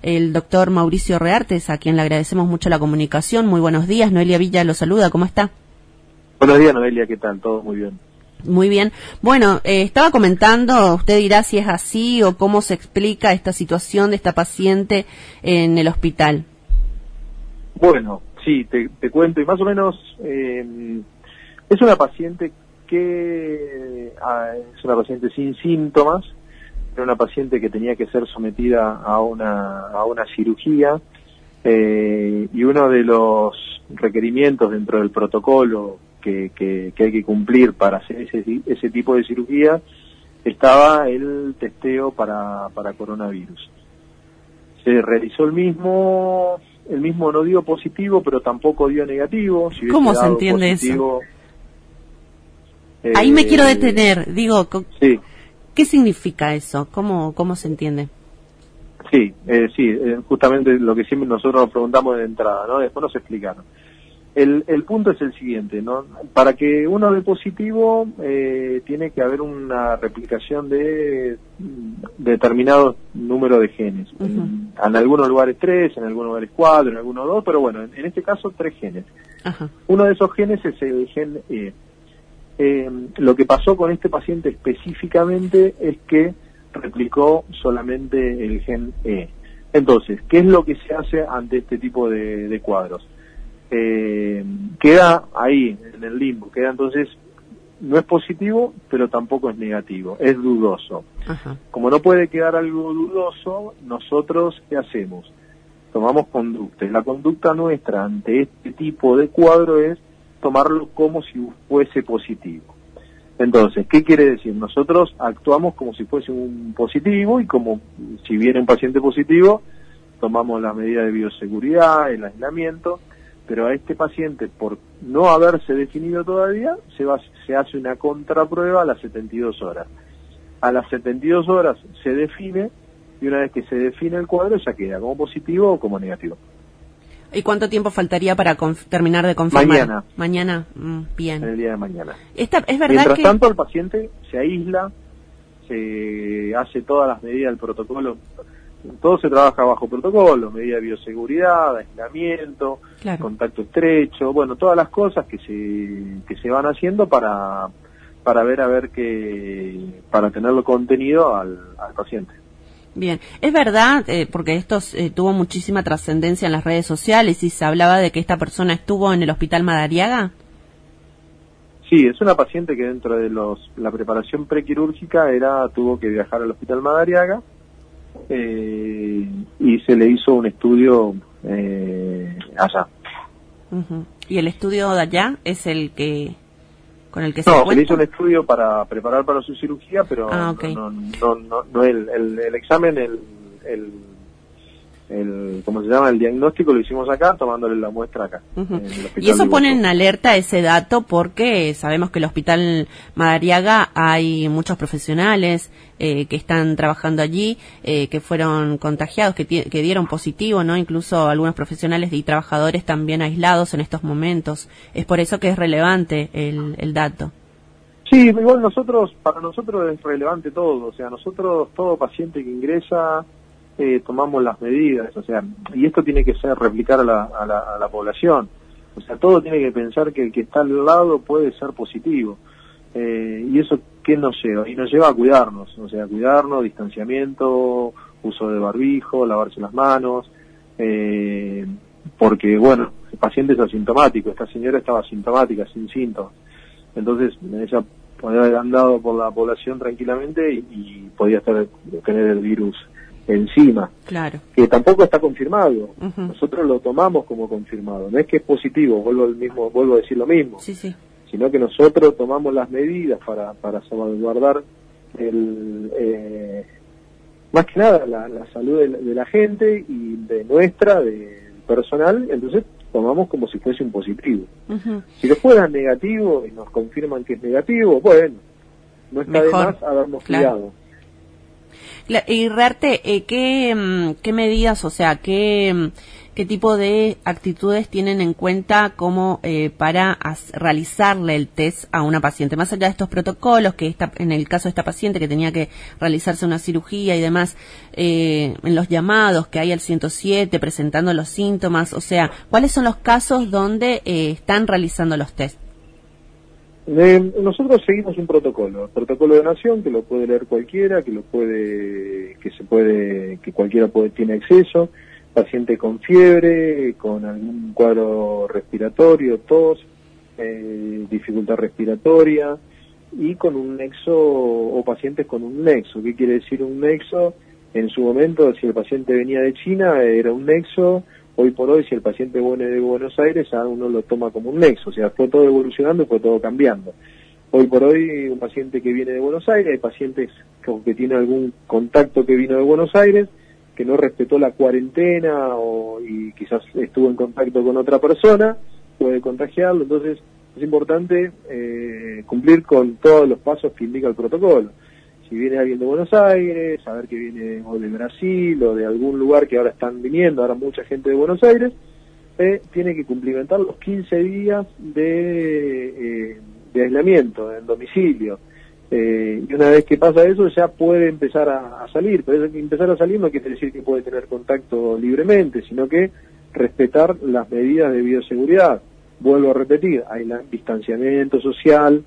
el doctor Mauricio Reartes, a quien le agradecemos mucho la comunicación. Muy buenos días, Noelia Villa lo saluda, ¿cómo está? Buenos días, Noelia, ¿qué tal? Todo muy bien. Muy bien. Bueno, estaba comentando, usted dirá si es así o cómo se explica esta situación de esta paciente en el hospital. Bueno, sí, te cuento, y más o menos es una paciente que es una paciente sin síntomas, era una paciente que tenía que ser sometida a una cirugía, y uno de los requerimientos dentro del protocolo que hay que cumplir para hacer ese tipo de cirugía estaba el testeo para coronavirus. Se realizó el mismo no dio positivo, pero tampoco dio negativo. Si ¿Cómo se entiende positivo, eso? Ahí me quiero detener, digo, sí. ¿Qué significa eso? ¿Cómo se entiende? Sí, justamente lo que siempre nosotros nos preguntamos de entrada, ¿no? Después nos explicaron. El punto es el siguiente, ¿no? Para que uno dé positivo, tiene que haber una replicación de determinado número de genes. Uh-huh. En algunos lugares 3, en algunos lugares 4, en algunos 2, pero bueno, en este caso 3 genes. Uh-huh. Uno de esos genes es el gen E. Lo que pasó con este paciente específicamente es que replicó solamente el gen E. Entonces, ¿qué es lo que se hace ante este tipo de cuadros? Queda ahí, en el limbo, queda entonces, no es positivo, pero tampoco es negativo, es dudoso. Ajá. Como no puede quedar algo dudoso, nosotros, ¿qué hacemos? Tomamos conducta, y la conducta nuestra ante este tipo de cuadro es tomarlo como si fuese positivo. Entonces, ¿qué quiere decir? Nosotros actuamos como si fuese un positivo, y como si viene un paciente positivo, tomamos las medidas de bioseguridad, el aislamiento, pero a este paciente, por no haberse definido todavía, se hace una contraprueba a las 72 horas. A las 72 horas se define, y una vez que se define el cuadro, ya queda como positivo o como negativo. ¿Y cuánto tiempo faltaría para terminar de confirmar? Mañana. Mañana, bien. En el día de mañana. ¿Es verdad Mientras que tanto, el paciente se aísla, se hace todas las medidas del protocolo. Todo se trabaja bajo protocolo, medidas de bioseguridad, aislamiento, claro, contacto estrecho, bueno, todas las cosas que se van haciendo para ver para tenerlo contenido al paciente. Bien, es verdad, porque esto tuvo muchísima trascendencia en las redes sociales y se hablaba de que esta persona estuvo en el Hospital Madariaga. Sí, es una paciente que dentro de la preparación prequirúrgica tuvo que viajar al Hospital Madariaga, y se le hizo un estudio allá. Uh-huh. ¿Y el estudio de allá es el que con el que se le hizo un estudio para preparar para su cirugía, pero okay. no el examen, ¿cómo se llama? El diagnóstico lo hicimos acá, tomándole la muestra acá. Uh-huh. Y eso pone en alerta ese dato porque sabemos que el Hospital Madariaga hay muchos profesionales que están trabajando allí, que fueron contagiados, que dieron positivo, ¿no? Incluso algunos profesionales y trabajadores también aislados en estos momentos. Es por eso que es relevante el dato. Sí, igual para nosotros es relevante todo, o sea, nosotros, todo paciente que ingresa, tomamos las medidas, o sea, y esto tiene que ser replicar a la población, o sea, todo tiene que pensar que el que está al lado puede ser positivo, y eso, ¿qué nos lleva? Y nos lleva a cuidarnos, o sea, distanciamiento, uso de barbijo, lavarse las manos, porque, bueno, el paciente es asintomático, esta señora estaba asintomática, sin síntomas, entonces ella podía haber andado por la población tranquilamente y podía tener el virus encima, claro, que tampoco está confirmado. Uh-huh. Nosotros lo tomamos como confirmado, no es que es positivo, vuelvo a decir lo mismo, sí, sino que nosotros tomamos las medidas para salvaguardar más que nada la salud de la gente y del personal, entonces tomamos como si fuese un positivo. Uh-huh. Si lo fuera negativo y nos confirman que es negativo, bueno, no está mejor, de más habernos cuidado. Y Rearte, ¿qué medidas, o sea, qué ¿Qué tipo de actitudes tienen en cuenta como para realizarle el test a una paciente? Más allá de estos protocolos, que en el caso de esta paciente que tenía que realizarse una cirugía y demás, en los llamados que hay al 107 presentando los síntomas, o sea, ¿cuáles son los casos donde están realizando los test? Nosotros seguimos un protocolo de nación que lo puede leer cualquiera, que cualquiera tiene acceso, paciente con fiebre, con algún cuadro respiratorio, tos, dificultad respiratoria y con un nexo o pacientes con un nexo. ¿Qué quiere decir un nexo? En su momento, si el paciente venía de China, era un nexo. Hoy por hoy, si el paciente viene de Buenos Aires, a uno lo toma como un nexo, o sea, fue todo evolucionando, fue todo cambiando. Hoy por hoy, un paciente que viene de Buenos Aires, hay pacientes que tienen algún contacto que vino de Buenos Aires, que no respetó la cuarentena y quizás estuvo en contacto con otra persona, puede contagiarlo. Entonces, es importante cumplir con todos los pasos que indica el protocolo. Si viene alguien de Buenos Aires, saber que viene o de Brasil o de algún lugar que ahora están viniendo, ahora mucha gente de Buenos Aires, tiene que cumplimentar los 15 días de aislamiento en domicilio. Y una vez que pasa eso ya puede empezar a salir, pero empezar a salir no quiere decir que puede tener contacto libremente, sino que respetar las medidas de bioseguridad. Vuelvo a repetir, hay distanciamiento social,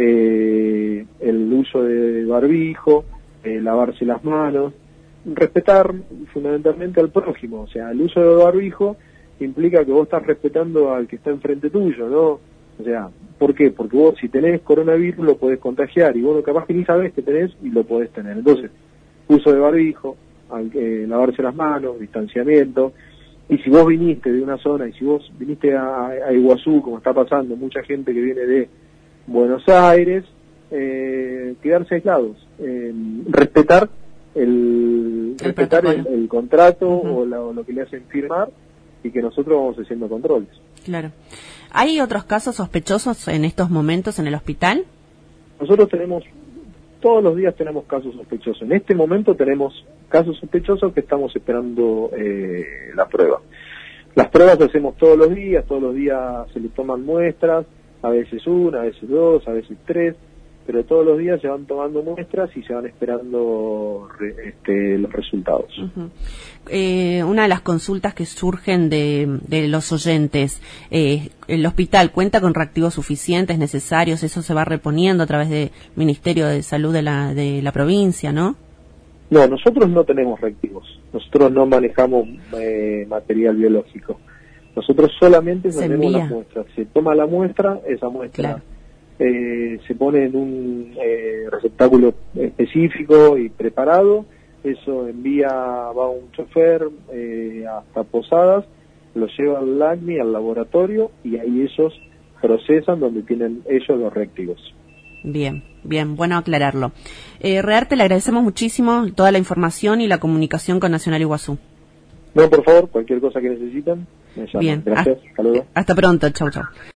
el uso de barbijo, lavarse las manos, respetar fundamentalmente al prójimo. O sea, el uso de barbijo implica que vos estás respetando al que está enfrente tuyo, ¿no? O sea, ¿por qué? Porque vos si tenés coronavirus lo podés contagiar y vos capaz que ni sabés que tenés y lo podés tener. Entonces, uso de barbijo, lavarse las manos, distanciamiento. Y si vos viniste de una zona y si vos viniste a Iguazú, como está pasando, mucha gente que viene de Buenos Aires, quedarse aislados, respetar el contrato o lo que le hacen firmar y que nosotros vamos haciendo controles. Claro. ¿Hay otros casos sospechosos en estos momentos en el hospital? Nosotros todos los días tenemos casos sospechosos. En este momento tenemos casos sospechosos que estamos esperando la prueba. Las pruebas las hacemos todos los días se les toman muestras, a veces una, a veces dos, a veces tres, pero todos los días se van tomando muestras y se van esperando los resultados. Uh-huh. Una de las consultas que surgen de los oyentes, ¿el hospital cuenta con reactivos suficientes, necesarios? Eso se va reponiendo a través del Ministerio de Salud de la provincia, ¿no? No, nosotros no tenemos reactivos. Nosotros no manejamos material biológico. Nosotros solamente tenemos las muestras. Se toma la muestra, esa muestra se pone en un receptáculo específico y preparado. Eso va un chofer hasta Posadas, lo lleva al LACNI, al laboratorio, y ahí ellos procesan donde tienen ellos los reactivos. Bien, bueno aclararlo. Rearte, le agradecemos muchísimo toda la información y la comunicación con Nacional Iguazú. No, por favor, cualquier cosa que necesiten, me llaman. Bien. Gracias, hasta luego. Hasta pronto, chau.